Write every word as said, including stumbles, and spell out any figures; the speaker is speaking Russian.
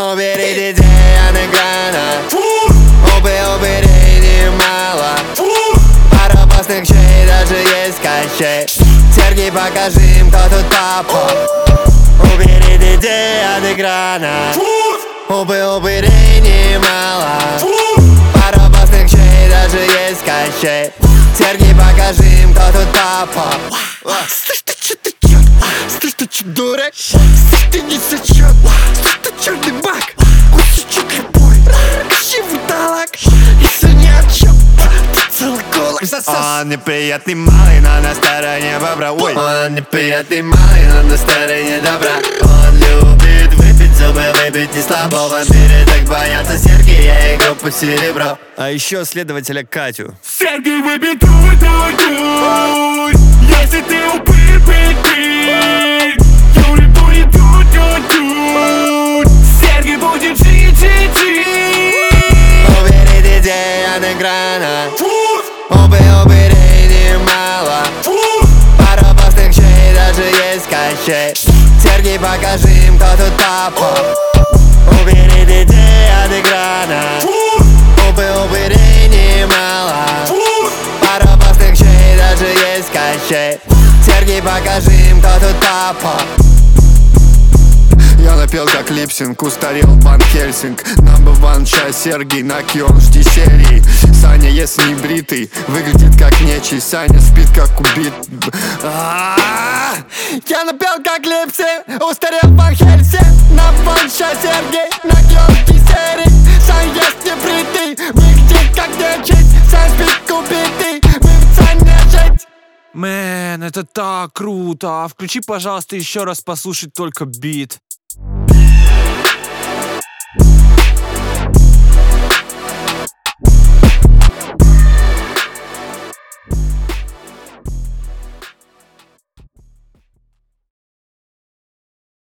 Убери детей от экрана. Убы, убери немало. Пара опасных чей, даже есть кощей. Сергей, покажи им, кто тут папа. Убери детей от экрана. Убы, убери немало. Пара опасных чей, даже есть кощей. Сергей, покажи им, кто тут папа. Слышь, ты чё, ты чё? Слышь, ты чё, дурак? Слышь, ты не сочёт? Слышь, ты чёрный баг? Кусочек любой, ищи вурдалак. Если ни о чём, ты целый голок засос. Он неприятный малый, но на стороне бобра. Ой. Он неприятный малый, но на стороне добра. Он любит выпить, зубы выпить не слабо. Вампиры так боятся Сергея и группу Серебро. А еще следователя Катю. Сергей, выпей, дуй, дуй, дуй. Если ты упырь, пырь, пырь. Юрий будет дуй, дуй, дуй. Сергей будет жить, жить, жить. Убери детей от экрана. Убы, убери немало. Пара опасных чей, даже есть кощей. Сергей, покажи им, кто тут папа. Убери детей от экрана. Убы, убери немало. Пара опасных чей, даже есть кощей. Сергей, покажи им, кто тут папа. Я напел как липсинг, устарел Ван Хельсинг. Number one, чай Сергей, на Кион, жди серии. Саня, если не бритый, выглядит как нечий. Саня спит как убит. Я напел как липсинг, устарел Ван Хельсинг. Number one, чай Сергей, на Кион, жди серии. Саня, если не бритый, выглядит как нечий. Саня спит как убитый, мы Саня жить. Мэн, это так круто. Включи, пожалуйста, еще раз послушать только бит.